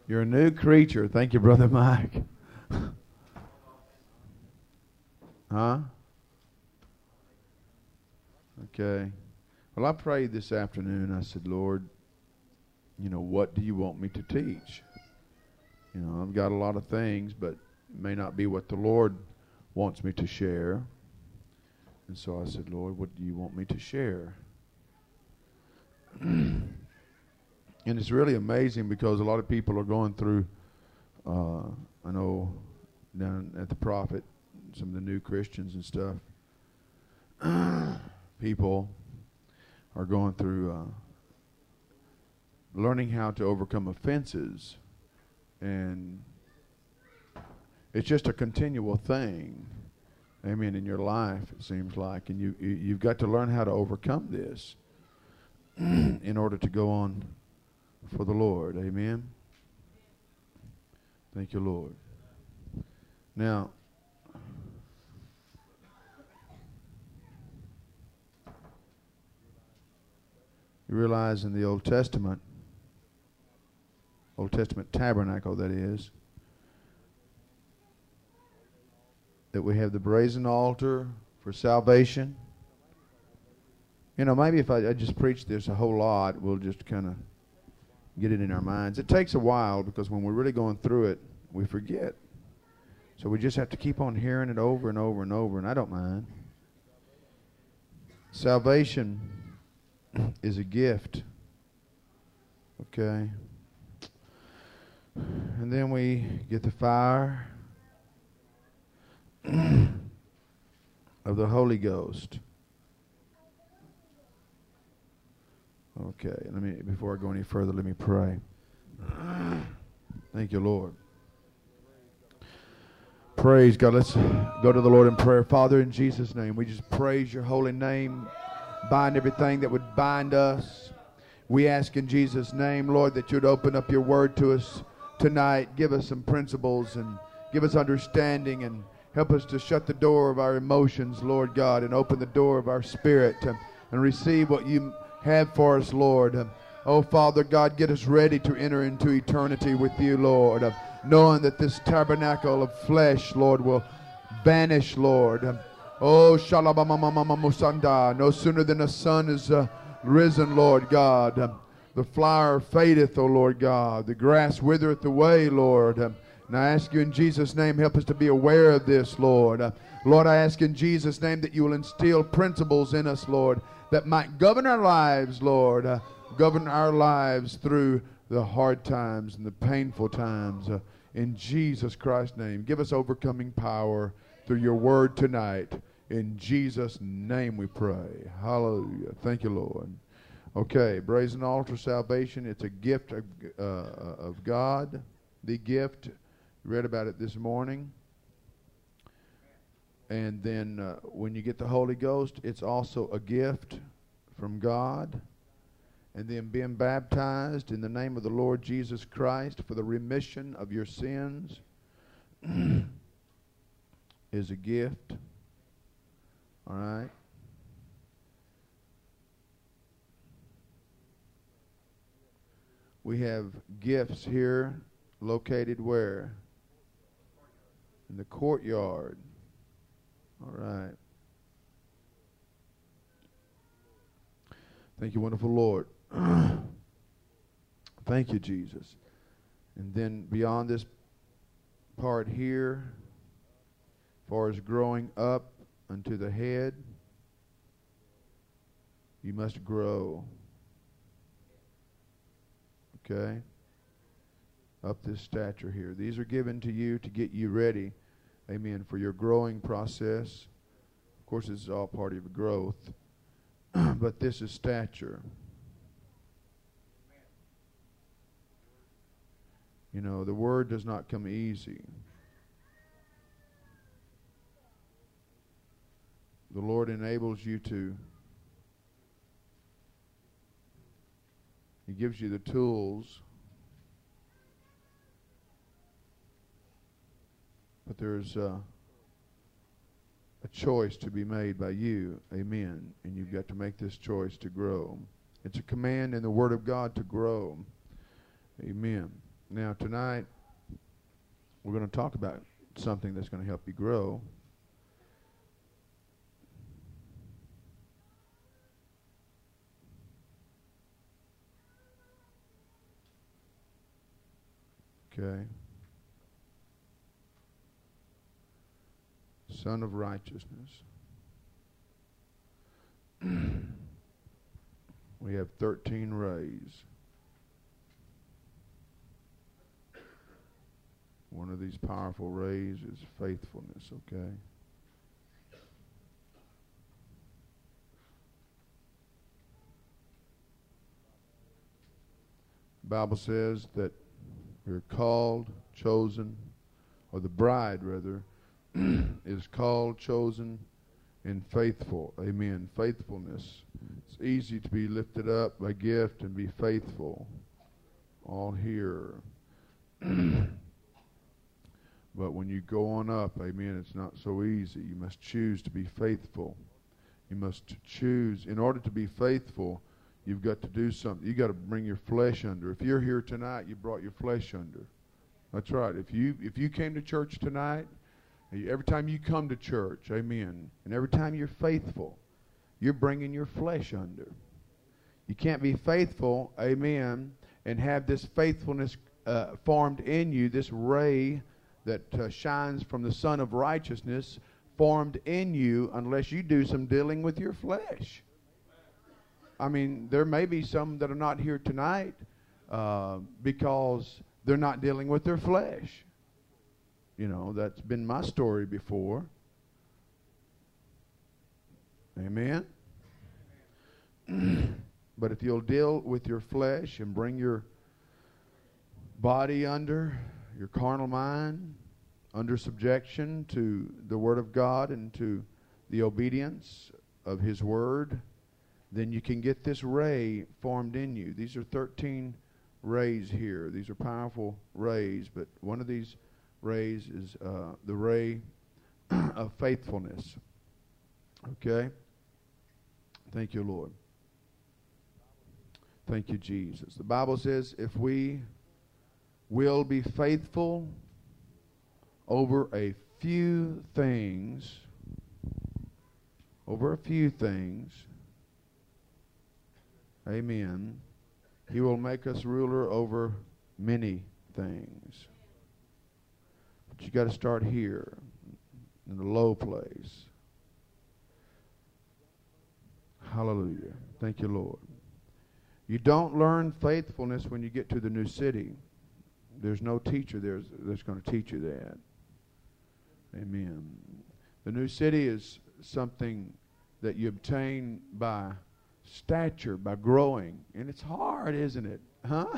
You're a new creature. Thank you, Brother Mike. Huh? Okay. Well, I prayed this afternoon. I said, Lord, what do you want me to teach? I've got a lot of things, but it may not be what the Lord wants me to share. And so I said, Lord, what do you want me to share? And it's really amazing because a lot of people are going through, I know down at the Prophet, some of the new Christians and stuff, people are going through learning how to overcome offenses. And it's just a continual thing, amen, in your life, it seems like. And you've got to learn how to overcome this in order to go on for the Lord, amen. Thank you, Lord. Now, you realize in the Old Testament tabernacle, that is, that we have the brazen altar for salvation. Maybe if I just preach this a whole lot, we'll just kind of get it in our minds. It takes a while because when we're really going through it, we forget. So we just have to keep on hearing it over and over and over, and I don't mind. Salvation is a gift. Okay? And then we get the fire of the Holy Ghost. Okay, before I go any further, let me pray. Thank you, Lord. Praise God. Let's go to the Lord in prayer. Father, in Jesus' name, we just praise your holy name. Bind everything that would bind us. We ask in Jesus' name, Lord, that you'd open up your word to us tonight. Give us some principles and give us understanding and help us to shut the door of our emotions, Lord God, and open the door of our spirit and receive what you have for us, Lord. Oh, Father God, get us ready to enter into eternity with you, Lord, knowing that this tabernacle of flesh, Lord, will vanish, Lord. Oh, Shalabamamamusanda, no sooner than the sun is risen, Lord God. The flower fadeth, O Lord God. The grass withereth away, Lord. And I ask you in Jesus' name, help us to be aware of this, Lord. Lord, I ask in Jesus' name that you will instill principles in us, Lord, that might govern our lives, Lord. Govern our lives through the hard times and the painful times. In Jesus Christ's name, give us overcoming power through your word tonight. In Jesus' name we pray. Hallelujah. Thank you, Lord. Okay, brazen altar salvation. It's a gift of God. The gift. Read about it this morning. And then when you get the Holy Ghost, it's also a gift from God. And then being baptized in the name of the Lord Jesus Christ for the remission of your sins is a gift. All right? We have gifts here located where? In the courtyard. All right. Thank you, wonderful Lord. Thank you, Jesus. And then beyond this part here, as far as growing up unto the head, you must grow. Okay? Up this stature here. These are given to you to get you ready, amen, for your growing process. Of course, this is all part of growth. But this is stature. You know, the word does not come easy. The Lord enables you to, He gives you the tools, but there's a choice to be made by you, amen, and you've got to make this choice to grow. It's a command in the Word of God to grow, amen. Now, tonight, we're going to talk about something that's going to help you grow. Okay. Son of righteousness. We have 13 rays. One of these powerful rays is faithfulness, okay? The Bible says that we're called, chosen, or the bride, rather, is called, chosen, and faithful. Amen. Faithfulness. It's easy to be lifted up by gift and be faithful. All here. But when you go on up, amen, it's not so easy. You must choose to be faithful. You must choose. In order to be faithful, you've got to do something. You've got to bring your flesh under. If you're here tonight, you brought your flesh under. That's right. If you came to church tonight, every time you come to church, amen, and every time you're faithful, you're bringing your flesh under. You can't be faithful, amen, and have this faithfulness formed in you, this ray that shines from the Son of Righteousness formed in you, unless you do some dealing with your flesh. I mean, there may be some that are not here tonight because they're not dealing with their flesh. You know, that's been my story before. Amen? But if you'll deal with your flesh and bring your body under, your carnal mind, under subjection to the Word of God and to the obedience of His Word, then you can get this ray formed in you. These are 13 rays here. These are powerful rays, but one of these rays is the ray of faithfulness. Okay? Thank you, Lord. Thank you, Jesus. The Bible says if we will be faithful over a few things, amen, He will make us ruler over many things. But you got to start here, in the low place. Hallelujah. Thank you, Lord. You don't learn faithfulness when you get to the new city. There's no teacher that's going to teach you that. Amen. The new city is something that you obtain by stature, by growing. And it's hard, isn't it? Huh?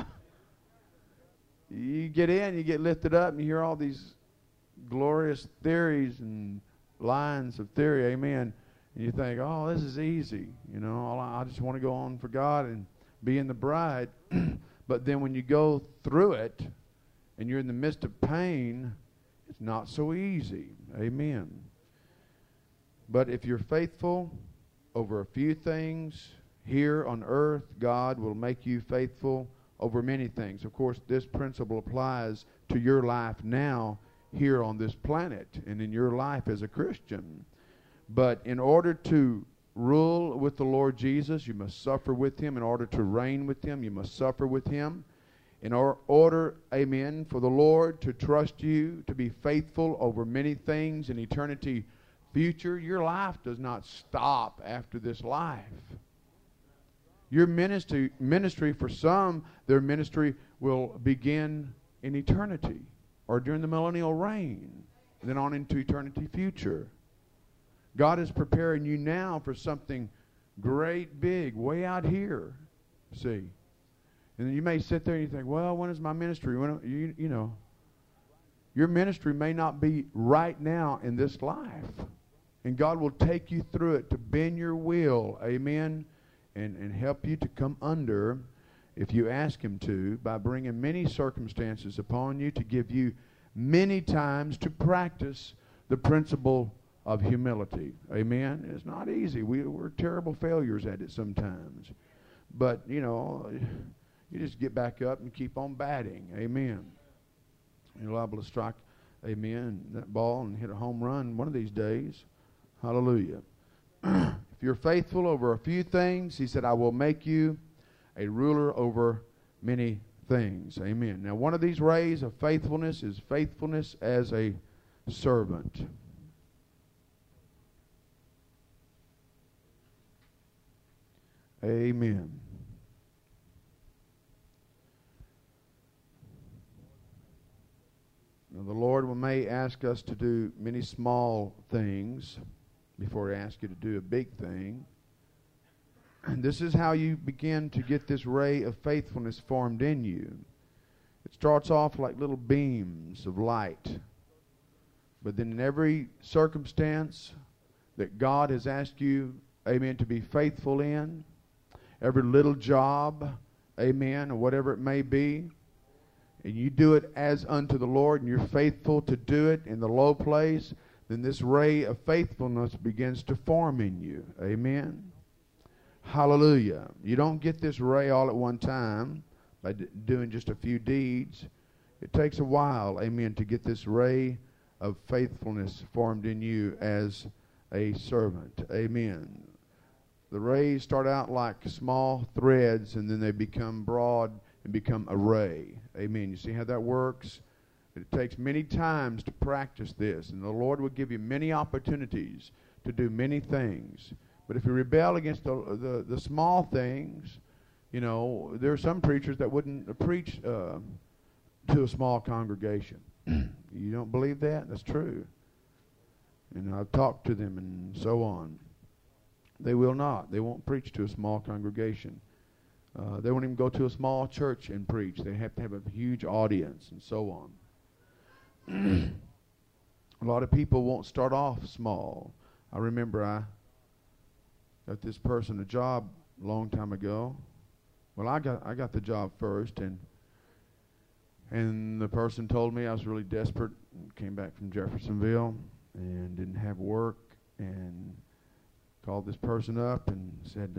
You get in, you get lifted up, and you hear all these glorious theories and lines of theory. Amen. And you think, oh, this is easy. You know, I just want to go on for God and be in the bride. But then when you go through it and you're in the midst of pain, it's not so easy. Amen. But if you're faithful over a few things here on earth, God will make you faithful over many things. Of course, this principle applies to your life now here on this planet and in your life as a Christian. But in order to rule with the Lord Jesus, you must suffer with Him. In order to reign with Him, you must suffer with Him. In order, amen, for the Lord to trust you to be faithful over many things in eternity future, your life does not stop after this life. Your ministry for some, their ministry will begin in eternity or during the millennial reign, and then on into eternity future. God is preparing you now for something great, big, way out here. See? And then you may sit there and you think, well, when is my ministry? When, you know, your ministry may not be right now in this life. And God will take you through it to bend your will, amen, and help you to come under, if you ask Him to, by bringing many circumstances upon you to give you many times to practice the principle of humility. Amen? It's not easy. We're terrible failures at it sometimes. But, you know, You just get back up and keep on batting. Amen. You're liable to strike, amen, that ball and hit a home run one of these days. Hallelujah. If you're faithful over a few things, he said, I will make you a ruler over many things. Amen. Now, one of these rays of faithfulness is faithfulness as a servant. Amen. Now, the Lord may ask us to do many small things before He asks you to do a big thing. And this is how you begin to get this ray of faithfulness formed in you. It starts off like little beams of light. But then in every circumstance that God has asked you, amen, to be faithful in, every little job, amen, or whatever it may be, and you do it as unto the Lord, and you're faithful to do it in the low place, then this ray of faithfulness begins to form in you. Amen. Hallelujah. You don't get this ray all at one time by doing just a few deeds. It takes a while, amen, to get this ray of faithfulness formed in you as a servant. Amen. The rays start out like small threads, and then they become broad and become a ray. Amen. You see how that works? It takes many times to practice this, and the Lord will give you many opportunities to do many things. But if you rebel against the small things, you know, there are some preachers that wouldn't preach to a small congregation. You don't believe that? That's true. And I've talked to them and so on. They will not. They won't preach to a small congregation. They won't even go to a small church and preach. They have to have a huge audience and so on. A lot of people won't start off small. I remember I got this person a job a long time ago. Well, I got the job first, and the person told me I was really desperate and came back from Jeffersonville and didn't have work, and called this person up and said,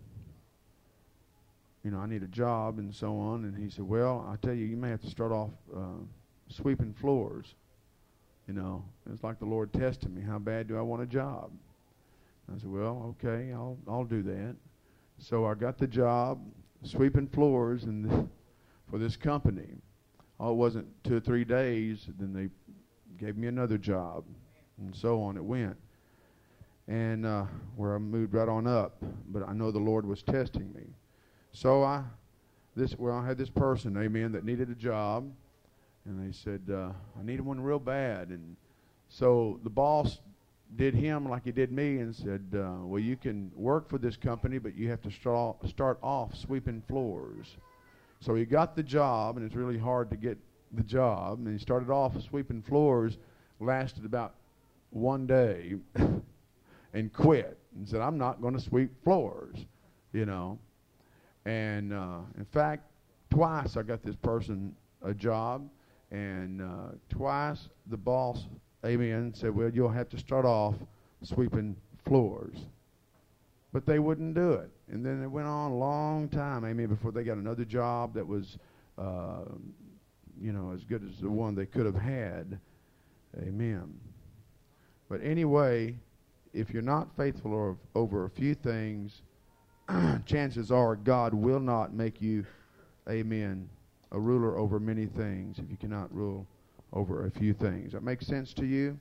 you know, I need a job and so on. And he said, well, I tell you, you may have to start off sweeping floors. You know, it's like the Lord tested me. How bad do I want a job? I said, well, okay, I'll do that. So I got the job sweeping floors for this company. Oh, it wasn't 2 or 3 days. Then they gave me another job, and so on it went. And where I moved right on up. But I know the Lord was testing me. So I had this person, amen, that needed a job. And they said, I need one real bad. And so the boss did him like he did me and said, well, you can work for this company, but you have to start off sweeping floors. So he got the job, and it's really hard to get the job. And he started off sweeping floors, lasted about 1 day, and quit. And said, I'm not going to sweep floors, you know. And in fact, twice I got this person a job, and twice the boss, amen, said, well, you'll have to start off sweeping floors. But they wouldn't do it. And then it went on a long time, amen, before they got another job that was, you know, as good as the one they could have had. Amen. But anyway, if you're not faithful over a few things, chances are God will not make you, amen, a ruler over many things if you cannot rule over a few things. That makes sense to you?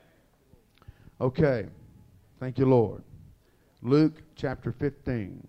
Okay. Thank you, Lord. Luke chapter 15.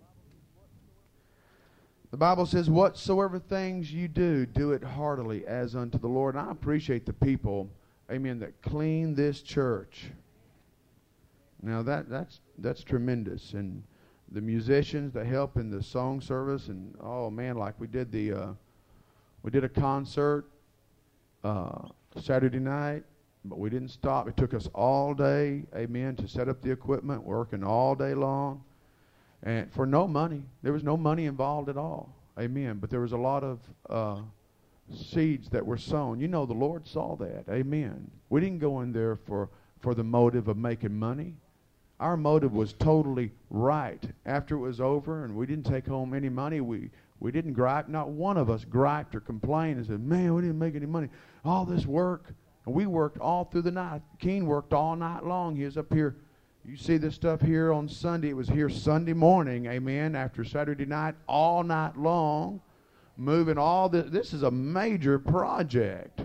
The Bible says, whatsoever things you do, do it heartily as unto the Lord. And I appreciate the people, amen, that clean this church. Now that's tremendous. And the musicians that help in the song service, and oh man, like we did a concert Saturday night, but we didn't stop. It took us all day, amen, to set up the equipment, working all day long, and for no money. There was no money involved at all, amen. But there was a lot of seeds that were sown. You know, the Lord saw that, amen. We didn't go in there for the motive of making money. Our motive was totally right. After it was over and we didn't take home any money, we We didn't gripe. Not one of us griped or complained and said, man, we didn't make any money. All this work. And we worked all through the night. Keen worked all night long. He was up here. You see this stuff here on Sunday. It was here Sunday morning, amen, after Saturday night, all night long, moving all this. This is a major project.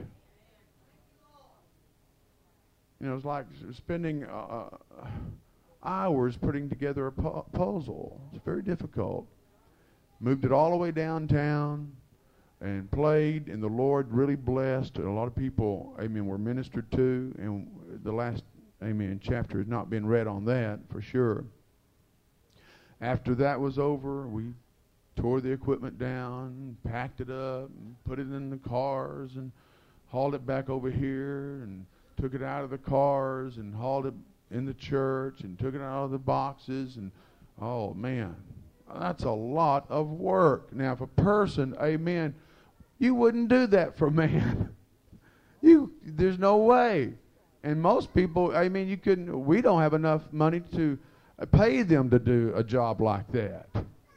You know, it's like spending hours putting together a puzzle. It's very difficult. Moved it all the way downtown and played, and the Lord really blessed. A lot of people, amen, were ministered to, and the last, amen, chapter has not been read on that for sure. After that was over, we tore the equipment down, packed it up, and put it in the cars, and hauled it back over here, and took it out of the cars, and hauled it in the church, and took it out of the boxes, and oh man, that's a lot of work. Now if a person, amen, you wouldn't do that for man. There's no way. And most people, I mean, we don't have enough money to pay them to do a job like that.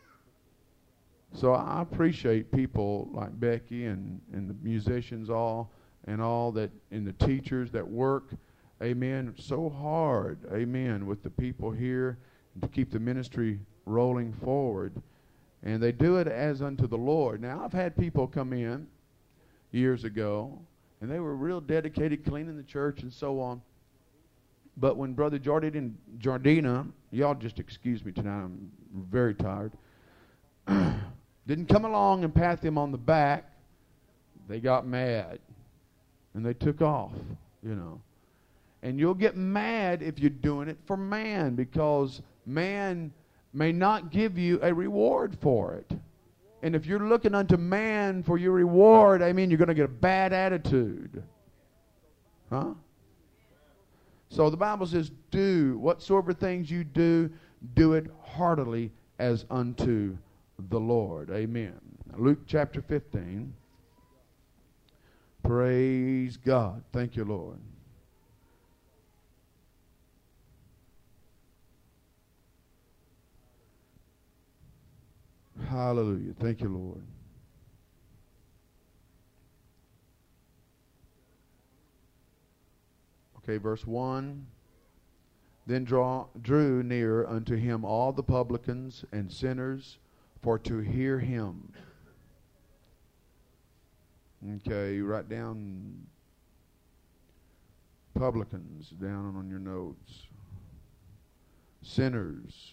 So I appreciate people like Becky and the musicians and the teachers that work, amen, so hard, amen, with the people here to keep the ministry rolling forward. And they do it as unto the Lord. Now, I've had people come in years ago, and they were real dedicated, cleaning the church and so on. But when Brother Jardina, y'all just excuse me tonight, I'm very tired, didn't come along and pat them on the back, they got mad. And they took off, you know. And you'll get mad if you're doing it for man, because man may not give you a reward for it. And if you're looking unto man for your reward, I mean, you're going to get a bad attitude. Huh? So the Bible says, do whatsoever things you do, do it heartily as unto the Lord. Amen. Luke chapter 15. Praise God. Thank you, Lord. Hallelujah. Thank you, Lord. Okay, verse 1. Then drew near unto him all the publicans and sinners for to hear him. Okay, you write down publicans down on your notes. Sinners.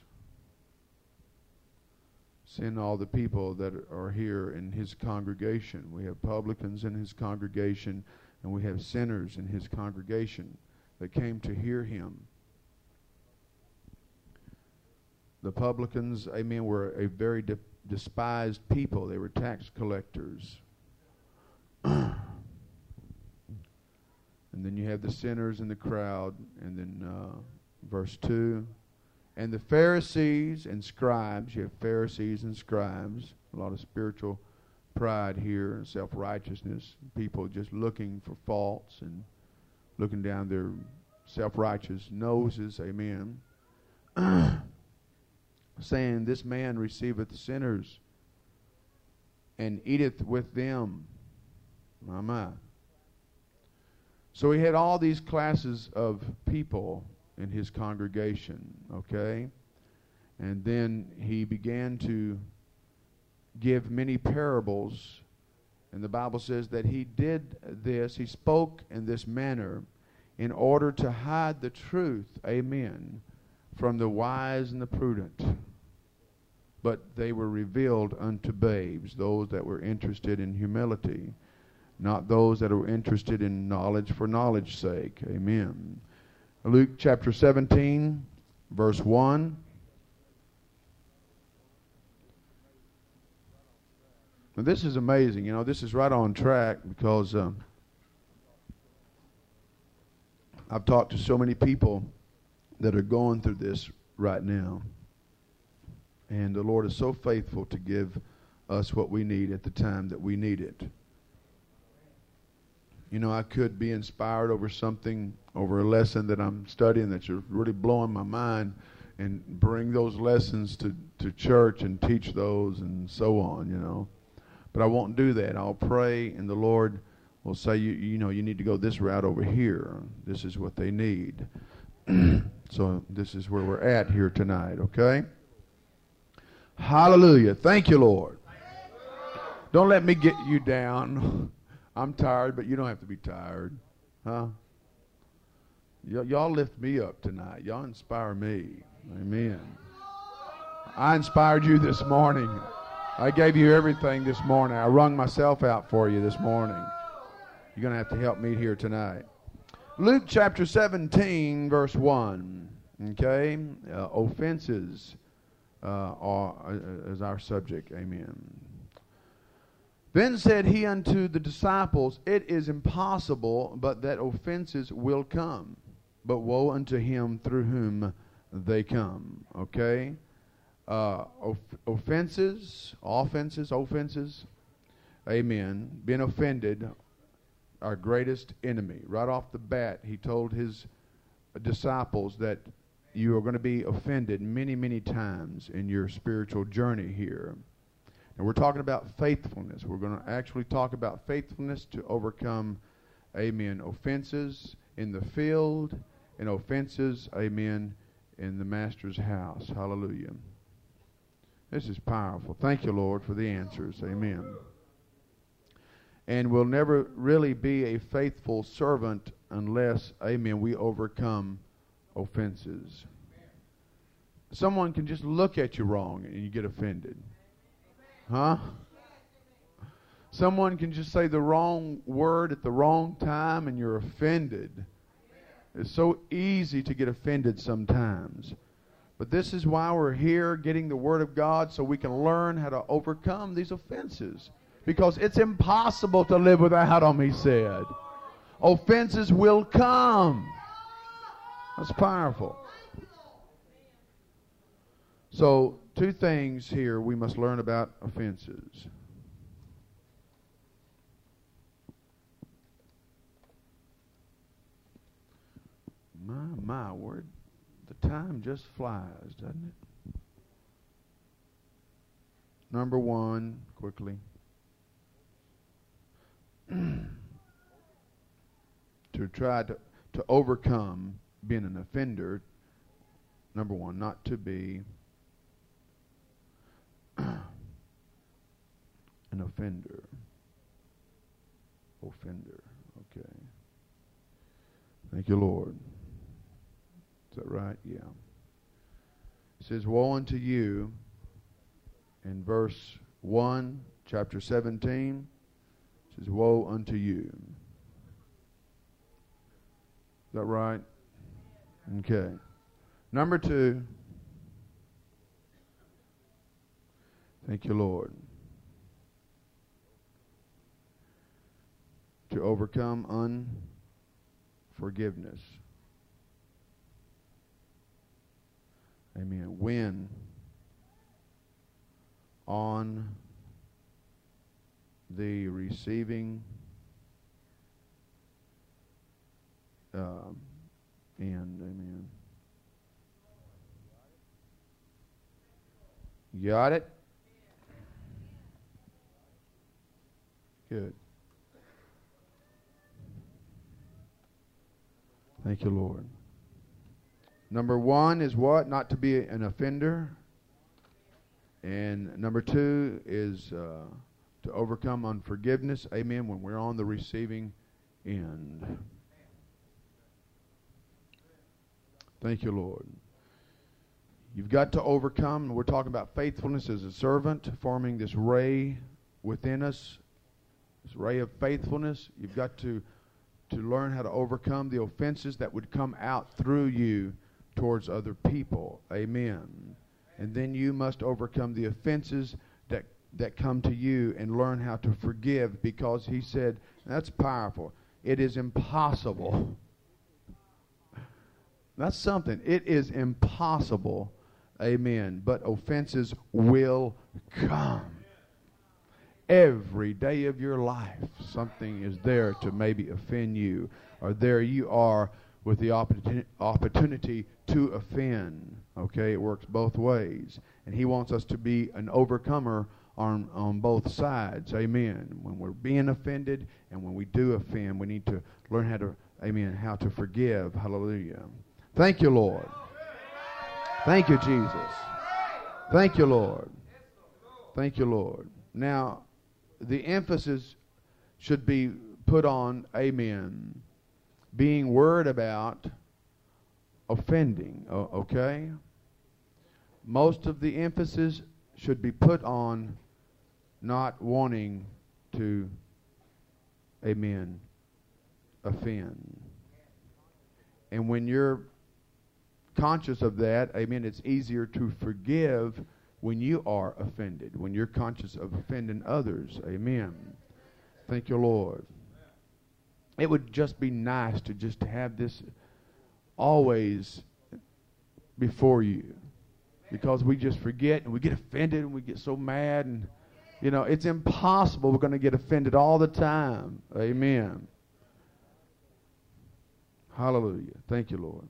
Send all the people that are here in his congregation. We have publicans in his congregation, and we have sinners in his congregation that came to hear him. The publicans, amen, were a very despised people. They were tax collectors. And then you have the sinners in the crowd. And then verse 2. And the Pharisees and scribes, you have Pharisees and scribes, a lot of spiritual pride here, self-righteousness, people just looking for faults and looking down their self-righteous noses, amen, saying, this man receiveth sinners and eateth with them. My. So he had all these classes of people in his congregation, okay? And then he began to give many parables, and the Bible says that he did this, he spoke in this manner in order to hide the truth, amen, from the wise and the prudent. But they were revealed unto babes, those that were interested in humility, not those that were interested in knowledge for knowledge's sake, amen. Luke chapter 17, verse 1. Now this is amazing. You know, this is right on track because I've talked to so many people that are going through this right now. And the Lord is so faithful to give us what we need at the time that we need it. You know, I could be inspired over something, over a lesson that I'm studying that's really blowing my mind, and bring those lessons to church and teach those and so on, you know. But I won't do that. I'll pray, and the Lord will say, you know, you need to go this route over here. This is what they need. So this is where we're at here tonight, okay? Hallelujah. Thank you, Lord. Don't let me get you down. I'm tired, but you don't have to be tired. Huh? Y'all lift me up tonight. Y'all inspire me. Amen. I inspired you this morning. I gave you everything this morning. I wrung myself out for you this morning. You're going to have to help me here tonight. Luke chapter 17, verse 1. Okay? Offenses is our subject. Amen. Then said he unto the disciples, It is impossible, but that offenses will come. But woe unto him through whom they come. Okay? Offenses. Amen. Being offended, our greatest enemy. Right off the bat, he told his disciples that you are going to be offended many, many times in your spiritual journey here. And we're talking about faithfulness. We're going to actually talk about faithfulness to overcome, amen, offenses in the field and offenses, amen, in the Master's house. Hallelujah. This is powerful. Thank you, Lord, for the answers. Amen. And we'll never really be a faithful servant unless, amen, we overcome offenses. Someone can just look at you wrong and you get offended. Huh? Someone can just say the wrong word at the wrong time and you're offended. It's so easy to get offended sometimes. But this is why we're here getting the Word of God, so we can learn how to overcome these offenses. Because it's impossible to live without them, he said. Offenses will come. That's powerful. So, two things here we must learn about offenses. My word, the time just flies, doesn't it? Number one, quickly. To try to overcome being an offender, number one, not to be an offender. Okay. Thank you, Lord. Is that right? Yeah. It says, Woe unto you, in verse 1, chapter 17. It says, Woe unto you. Is that right? Okay. Number 2. Thank you, Lord. To overcome unforgiveness. Amen. When on the receiving end. Amen. Got it? Good. Thank you, Lord. Number 1 is what? Not to be an offender. And number 2 is to overcome unforgiveness. Amen. When we're on the receiving end. Thank you, Lord. You've got to overcome. We're talking about faithfulness as a servant, forming this ray within us, this ray of faithfulness. You've got to learn how to overcome the offenses that would come out through you towards other people. Amen. And then you must overcome the offenses that come to you and learn how to forgive, because he said, that's powerful, it is impossible. That's something. It is impossible. Amen. But offenses will come. Every day of your life, something is there to maybe offend you, or there you are with the opportunity to offend. Okay, it works both ways. And he wants us to be an overcomer on both sides. Amen. When we're being offended and when we do offend, we need to learn how to, amen, how to forgive. Hallelujah. Thank you, Lord. Thank you, Jesus. Thank you, Lord. Thank you, Lord. Now, the emphasis should be put on, amen, being worried about offending, okay? Most of the emphasis should be put on not wanting to, amen, offend. And when you're conscious of that, amen, it's easier to forgive when you are offended, when you're conscious of offending others. Amen. Thank you, Lord. It would just be nice to just have this always before you, because we just forget and we get offended and we get so mad, and you know, it's impossible. We're going to get offended all the time. Amen. Hallelujah. Thank you, Lord.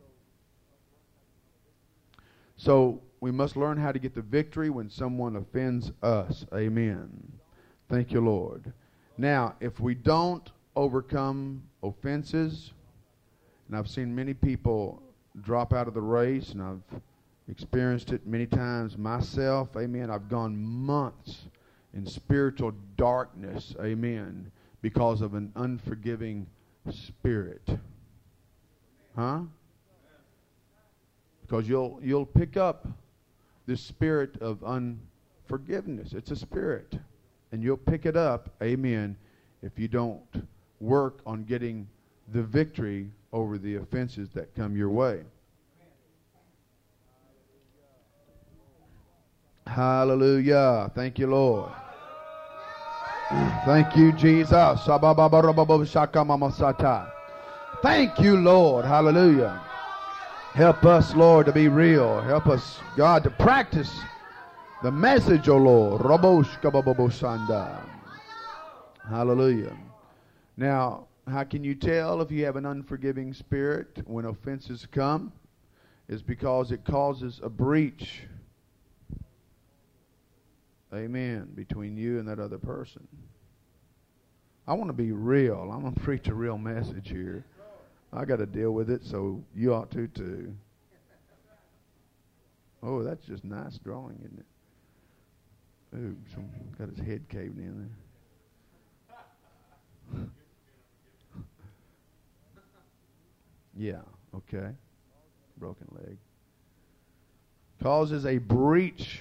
So we must learn how to get the victory when someone offends us. Amen. Thank you, Lord. Now, if we don't overcome offenses, and I've seen many people drop out of the race, and I've experienced it many times myself. Amen. I've gone months in spiritual darkness. Amen. Because of an unforgiving spirit. Huh? Because you'll pick up this spirit of unforgiveness. It's a spirit. And you'll pick it up, amen, if you don't work on getting the victory over the offenses that come your way. Hallelujah. Thank you, Lord. Thank you, Jesus. Thank you, Lord. Hallelujah. Help us, Lord, to be real. Help us, God, to practice the message, O Lord. Hallelujah. Now, how can you tell if you have an unforgiving spirit when offenses come? It's because it causes a breach, amen, between you and that other person. I want to be real. I'm going to preach a real message here. I got to deal with it, so you ought to too. Oh, that's just nice drawing, isn't it? Ooh, some got his head caved in there. Yeah, okay. Broken leg. Causes a breach.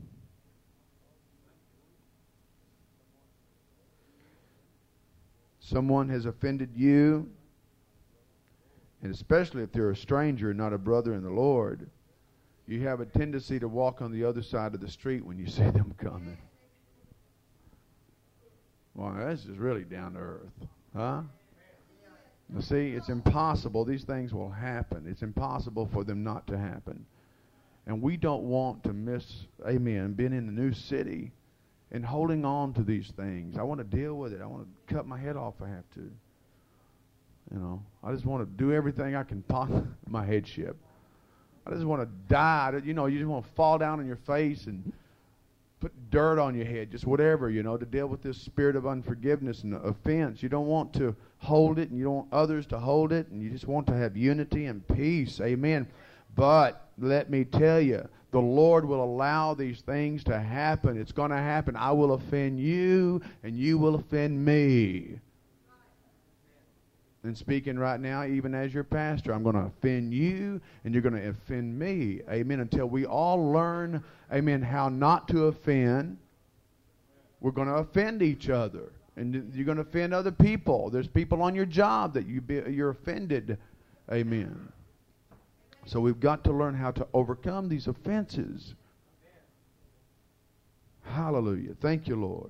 Someone has offended you, and especially if they're a stranger and not a brother in the Lord, you have a tendency to walk on the other side of the street when you see them coming. Well, this is really down to earth. Huh? You see, it's impossible. These things will happen. It's impossible for them not to happen. And we don't want to miss, amen, being in a new city and holding on to these things. I want to deal with it. I want to cut my head off if I have to. You know, I just want to do everything I can my headship. I just want to die. You know, you just want to fall down on your face and put dirt on your head, just whatever, you know, to deal with this spirit of unforgiveness and offense. You don't want to hold it, and you don't want others to hold it, and you just want to have unity and peace. Amen. But let me tell you, the Lord will allow these things to happen. It's going to happen. I will offend you, and you will offend me. And speaking right now, even as your pastor, I'm going to offend you, and you're going to offend me. Amen. Until we all learn, amen, how not to offend, we're going to offend each other. And you're going to offend other people. There's people on your job that you're offended. Amen. So we've got to learn how to overcome these offenses. Hallelujah. Thank you, Lord.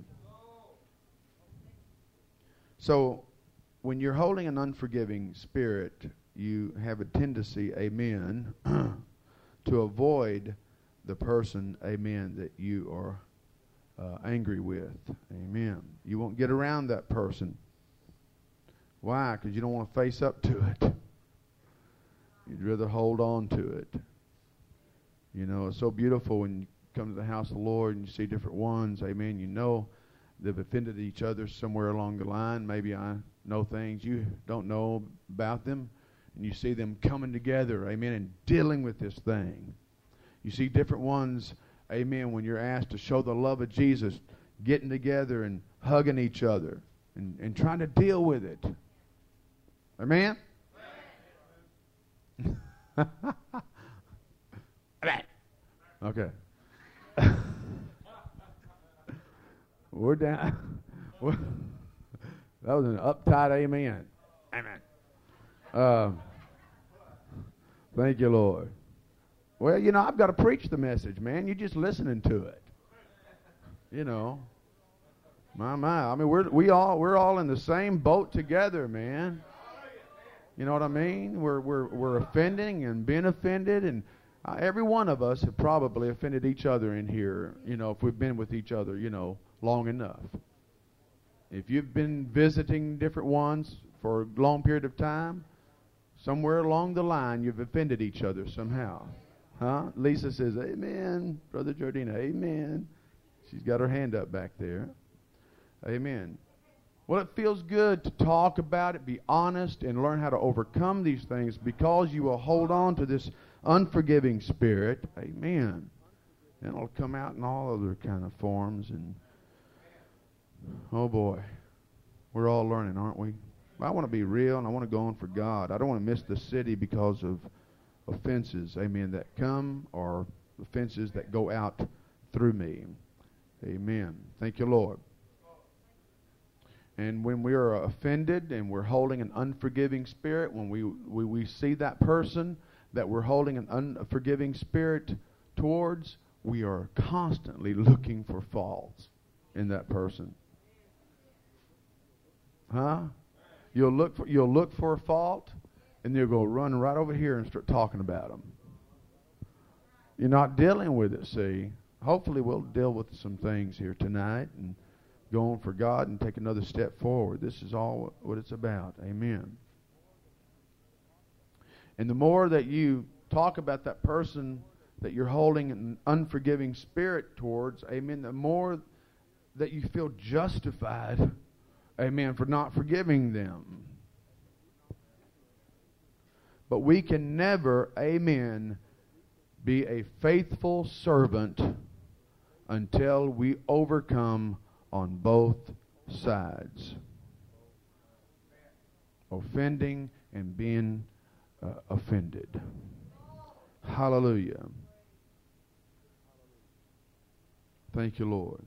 So when you're holding an unforgiving spirit, you have a tendency, amen, to avoid the person, amen, that you are angry with. Amen. You won't get around that person. Why? Because you don't want to face up to it. You'd rather hold on to it. You know, it's so beautiful when you come to the house of the Lord and you see different ones. Amen. You know they've offended each other somewhere along the line. Maybe I know things you don't know about them. And you see them coming together, amen, and dealing with this thing. You see different ones, amen, when you're asked to show the love of Jesus, getting together and hugging each other and trying to deal with it. Amen? Okay. We're down. That was an uptight amen. Amen. Thank you, Lord. Well, you know, I've got to preach the message, man. You're just listening to it. You know. My. I mean, we're all in the same boat together, man. You know what I mean? We're offending and being offended, and every one of us have probably offended each other in here, you know, if we've been with each other, you know, long enough. If you've been visiting different ones for a long period of time, somewhere along the line you've offended each other somehow. Huh? Lisa says, amen. Brother Jordina, amen. She's got her hand up back there. Amen. Well, it feels good to talk about it, be honest, and learn how to overcome these things because you will hold on to this unforgiving spirit. Amen. And it'll come out in all other kind of forms. And oh boy, we're all learning, aren't we? I want to be real and I want to go on for God. I don't want to miss the city because of offenses, amen, that come or offenses that go out through me. Amen. Thank you, Lord. And when we are offended and we're holding an unforgiving spirit, when we see that person that we're holding an unforgiving spirit towards, we are constantly looking for faults in that person. Huh? You'll look for a fault, and they'll go run right over here and start talking about them. You're not dealing with it, see. Hopefully we'll deal with some things here tonight and go on for God and take another step forward. This is all what it's about. Amen. And the more that you talk about that person that you're holding an unforgiving spirit towards, amen, the more that you feel justified, amen, for not forgiving them. But we can never, amen, be a faithful servant until we overcome on both sides. Offending and being offended. Hallelujah. Thank you, Lord.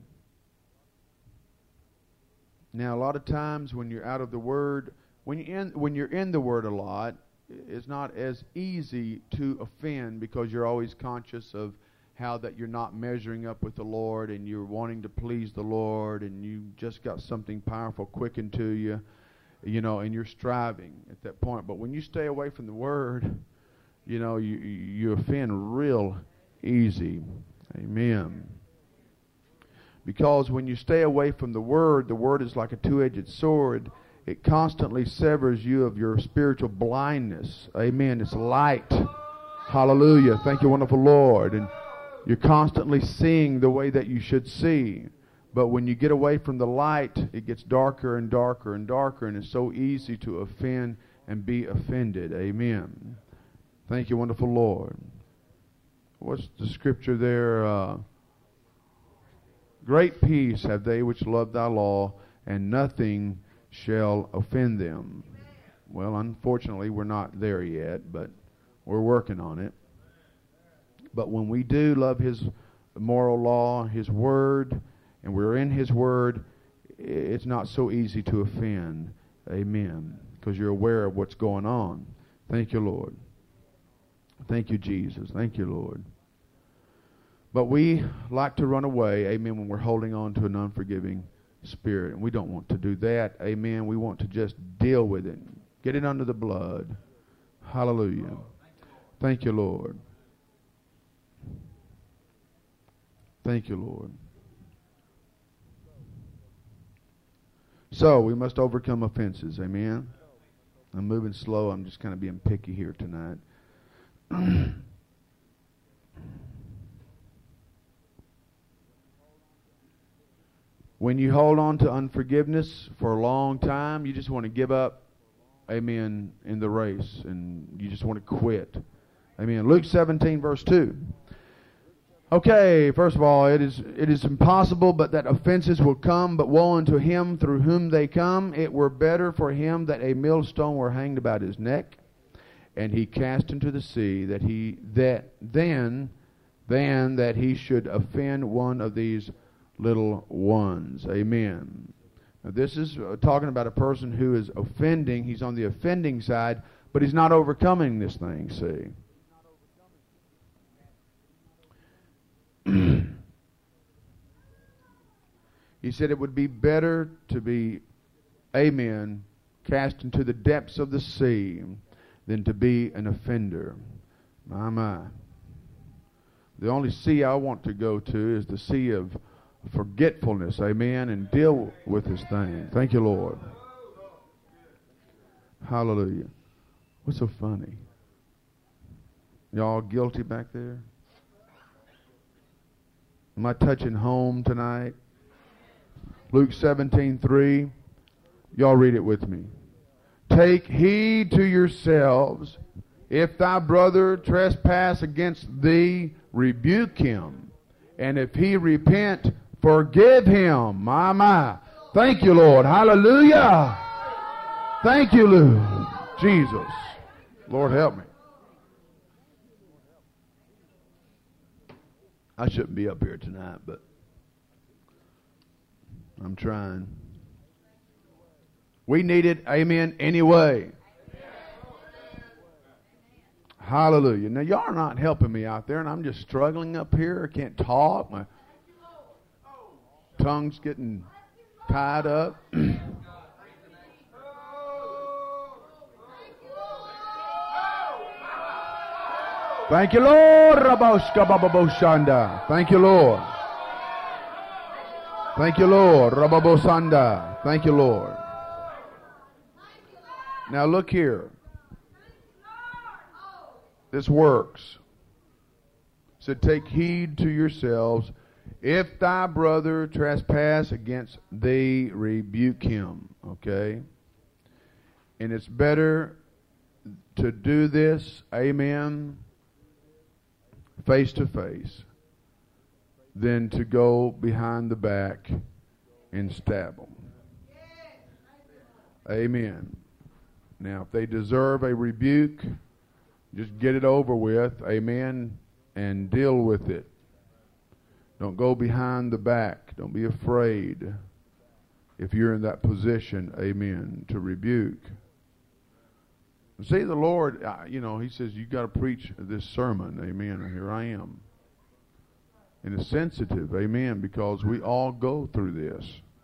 Now, a lot of times when you're out of the Word, when you're in the Word a lot, it's not as easy to offend because you're always conscious of how that you're not measuring up with the Lord and you're wanting to please the Lord and you just got something powerful quickened to you, you know, and you're striving at that point. But when you stay away from the Word, you know, you offend real easy. Amen. Because when you stay away from the Word is like a two-edged sword. It constantly severs you of your spiritual blindness. Amen. It's light. Hallelujah. Thank you, wonderful Lord. And you're constantly seeing the way that you should see. But when you get away from the light, it gets darker and darker and darker, and it's so easy to offend and be offended. Amen. Thank you, wonderful Lord. What's the scripture there? Great peace have they which love thy law, and nothing shall offend them. Well, unfortunately, we're not there yet, but we're working on it. But when we do love His moral law, His Word, and we're in His Word, it's not so easy to offend. Amen. Because you're aware of what's going on. Thank you, Lord. Thank you, Jesus. Thank you, Lord. But we like to run away, amen, when we're holding on to an unforgiving spirit. And we don't want to do that. Amen. We want to just deal with it. Get it under the blood. Hallelujah. Thank you, Lord. Thank you, Lord. So, we must overcome offenses. Amen. I'm moving slow. I'm just kind of being picky here tonight. When you hold on to unforgiveness for a long time, you just want to give up, amen, in the race, and you just want to quit. Amen. Luke 17, verse 2. Okay, first of all, it is impossible, but that offenses will come, but woe unto him through whom they come. It were better for him that a millstone were hanged about his neck, and he cast into the sea, than that he should offend one of these little ones. Amen. Now, this is talking about a person who is offending. He's on the offending side, but he's not overcoming this thing, see. He said it would be better to be, amen, cast into the depths of the sea than to be an offender. My. The only sea I want to go to is the sea of forgetfulness, amen, and deal with this thing. Thank you, Lord. Hallelujah. What's so funny? Y'all guilty back there? Am I touching home tonight? Luke 17:3. Y'all read it with me. Take heed to yourselves. If thy brother trespass against thee, rebuke him. And if he repent, forgive him. My. Thank you, Lord. Hallelujah. Thank you, Lord. Jesus. Lord, help me. I shouldn't be up here tonight, but I'm trying. We need it, amen, anyway. Hallelujah. Now, y'all are not helping me out there, and I'm just struggling up here. I can't talk. My tongue's getting tied up. Thank you, Lord. Thank you, Lord. Thank you, Lord. Rababosanda. Thank you, Lord. Now look here. This works. It said, take heed to yourselves. If thy brother trespass against thee, rebuke him. Okay? And it's better to do this, amen, face to face, than to go behind the back and stab them. Amen. Now, if they deserve a rebuke, just get it over with, amen, and deal with it. Don't go behind the back. Don't be afraid if you're in that position, amen, to rebuke. See, the Lord, He says, you got to preach this sermon, amen, and here I am. And it's sensitive, amen, because we all go through this.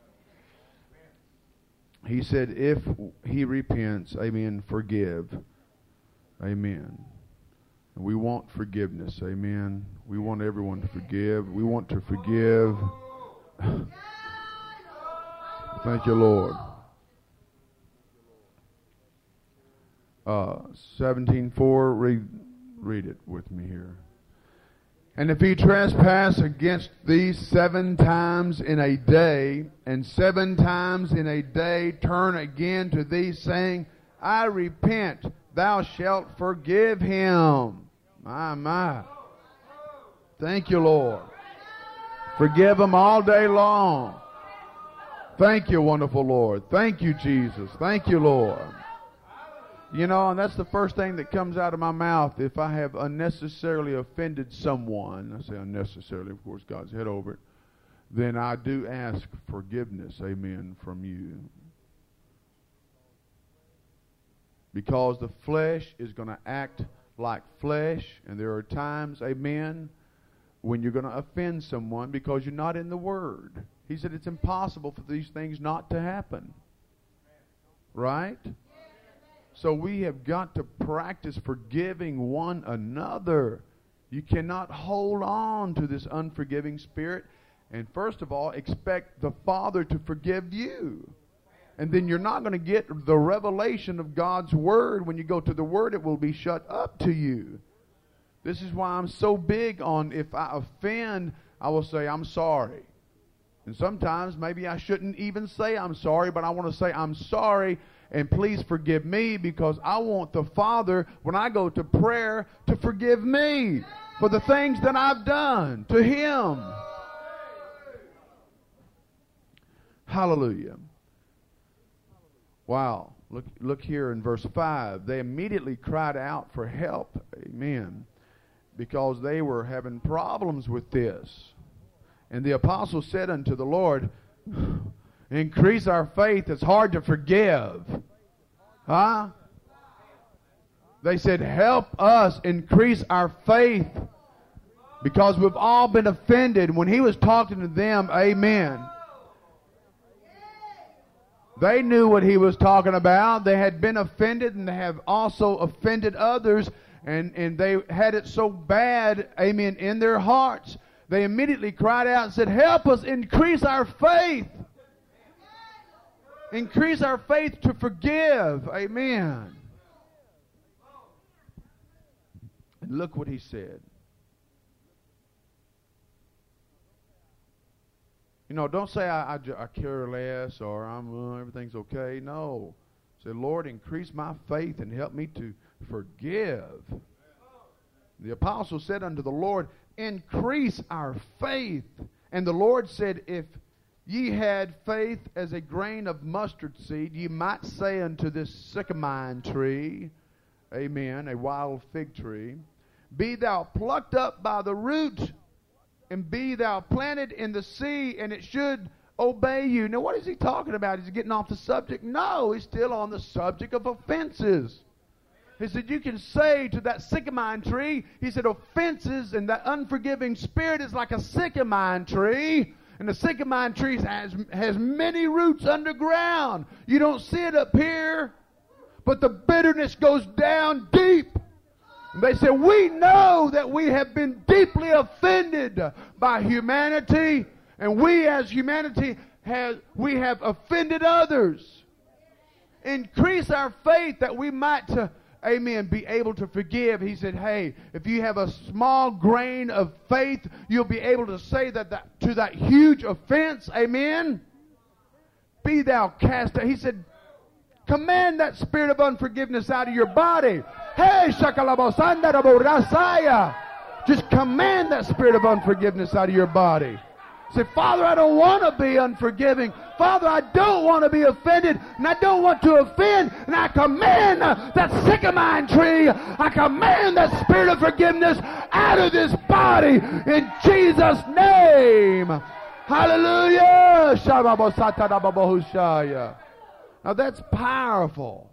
He said, if he repents, amen, forgive, amen. And we want forgiveness, amen. We want everyone to forgive. We want to forgive. Thank you, Lord. 17:4, read it with me here. And if he trespass against thee 7 times in a day, and 7 times in a day turn again to thee, saying, I repent, thou shalt forgive him. My. Thank you, Lord. Forgive him all day long. Thank you, wonderful Lord. Thank you, Jesus. Thank you, Lord. And that's the first thing that comes out of my mouth. If I have unnecessarily offended someone, I say unnecessarily, of course, God's head over it, then I do ask forgiveness, amen, from you. Because the flesh is going to act like flesh, and there are times, amen, when you're going to offend someone because you're not in the Word. He said it's impossible for these things not to happen. Right? So we have got to practice forgiving one another. You cannot hold on to this unforgiving spirit. And first of all, expect the Father to forgive you. And then you're not going to get the revelation of God's Word. When you go to the Word, it will be shut up to you. This is why I'm so big on, if I offend, I will say, I'm sorry. And sometimes maybe I shouldn't even say I'm sorry, but I want to say I'm sorry and please forgive me, because I want the Father, when I go to prayer, to forgive me for the things that I've done to Him. Hallelujah. Wow. Look here in verse 5. They immediately cried out for help. Amen. Because they were having problems with this. And the apostle said unto the Lord, increase our faith. It's hard to forgive. Huh? They said, help us increase our faith, because we've all been offended. When he was talking to them, amen, they knew what he was talking about. They had been offended, and they have also offended others, and they had it so bad, amen, in their hearts. They immediately cried out and said, help us increase our faith. Increase our faith to forgive. Amen. And look what he said. You know, don't say I care less, or everything's okay. No. Say, Lord, increase my faith and help me to forgive. The apostle said unto the Lord, increase our faith. And the Lord said, if ye had faith as a grain of mustard seed, ye might say unto this sycamine tree, amen, a wild fig tree, be thou plucked up by the root, and be thou planted in the sea, and it should obey you. Now, what is he talking about? Is he getting off the subject? No, he's still on the subject of offenses. He said, you can say to that sycamine tree, he said, offenses and that unforgiving spirit is like a sycamine tree. And the sycamine tree has many roots underground. You don't see it up here, but the bitterness goes down deep. And they said, we know that we have been deeply offended by humanity, and we as humanity we have offended others. Increase our faith that we might, amen, be able to forgive. He said, hey, if you have a small grain of faith, you'll be able to say that to that huge offense, amen, be thou cast out. He said, command that spirit of unforgiveness out of your body. Hey, shakalabosandaraborasaya. Just command that spirit of unforgiveness out of your body. Say, Father, I don't want to be unforgiving. Father, I don't want to be offended, and I don't want to offend. And I command that sycamine tree, I command that spirit of forgiveness out of this body in Jesus' name. Hallelujah. Now that's powerful.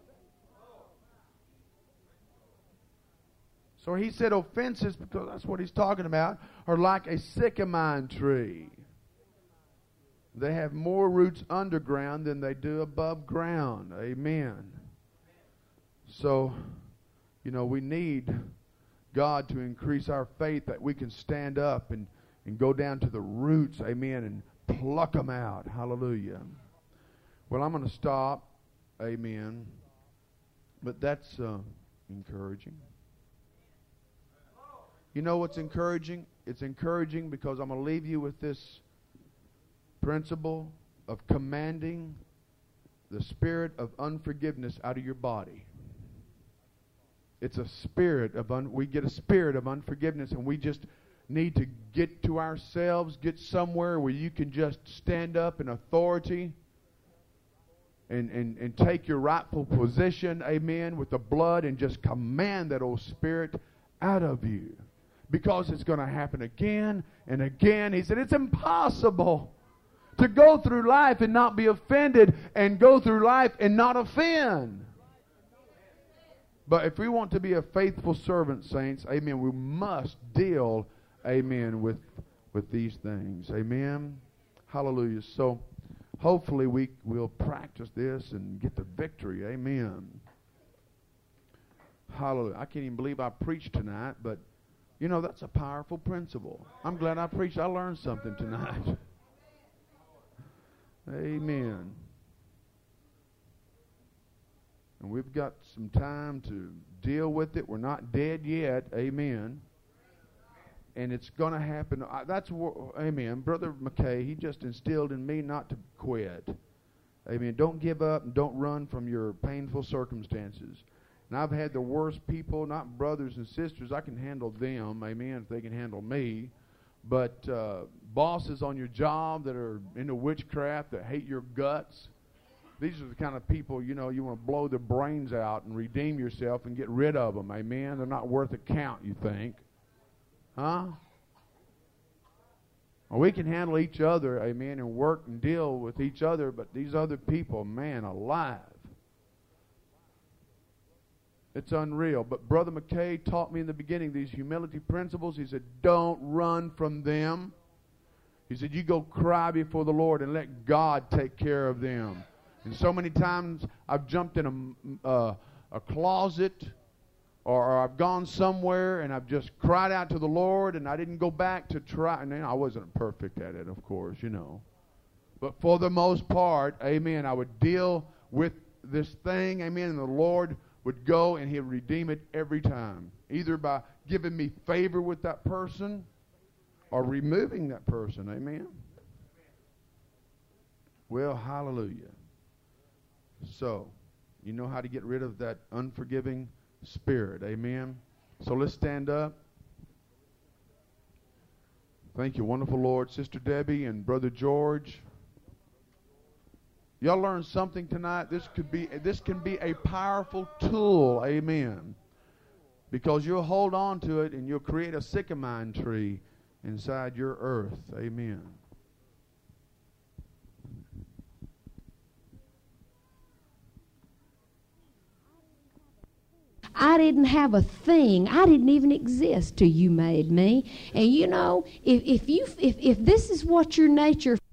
So he said offenses, because that's what he's talking about, are like a sycamine tree. They have more roots underground than they do above ground. Amen. So, you know, we need God to increase our faith that we can stand up and go down to the roots, amen, and pluck them out. Hallelujah. Well, I'm going to stop. Amen. But that's encouraging. You know what's encouraging? It's encouraging because I'm going to leave you with this principle of commanding the spirit of unforgiveness out of your body. It's a spirit of we get a spirit of unforgiveness, and we just need to get to ourselves, get somewhere where you can just stand up in authority and take your rightful position, amen, with the blood, and just command that old spirit out of you. Because it's going to happen again and again. He said it's impossible to go through life and not be offended, and go through life and not offend. But if we want to be a faithful servant, saints, amen, we must deal, amen, with these things. Amen. Hallelujah. So hopefully we'll practice this and get the victory. Amen. Hallelujah. I can't even believe I preached tonight, but you know, that's a powerful principle. I'm glad I preached. I learned something tonight. Amen. And we've got some time to deal with it. We're not dead yet. Amen. and it's going to happen. That's what, amen. Brother McKay, he just instilled in me not to quit. Amen. Don't give up and don't run from your painful circumstances. And I've had the worst people, not brothers and sisters. I can handle them, amen, if they can handle me. But bosses on your job that are into witchcraft, that hate your guts, these are the kind of people, you know, you want to blow their brains out and redeem yourself and get rid of them, amen. They're not worth a count, you think. Huh? Well, we can handle each other, amen, and work and deal with each other, but these other people, man, alive. It's unreal. But Brother McKay taught me in the beginning these humility principles. He said, don't run from them. He said, you go cry before the Lord and let God take care of them. And so many times I've jumped in a closet, or I've gone somewhere and I've just cried out to the Lord, and I didn't go back to try. And I wasn't perfect at it, of course, you know. But for the most part, amen, I would deal with this thing, amen, and the Lord would go and He'd redeem it every time, either by giving me favor with that person or removing that person, amen. Well, hallelujah. So, you know how to get rid of that unforgiving spirit, amen. So let's stand up. Thank you, wonderful Lord. Sister Debbie and Brother George, y'all learned something tonight. This can be a powerful tool, amen, because you'll hold on to it and you'll create a sycamore tree inside your earth, amen. I didn't have a thing. I didn't even exist till you made me. And you know, if this is what your nature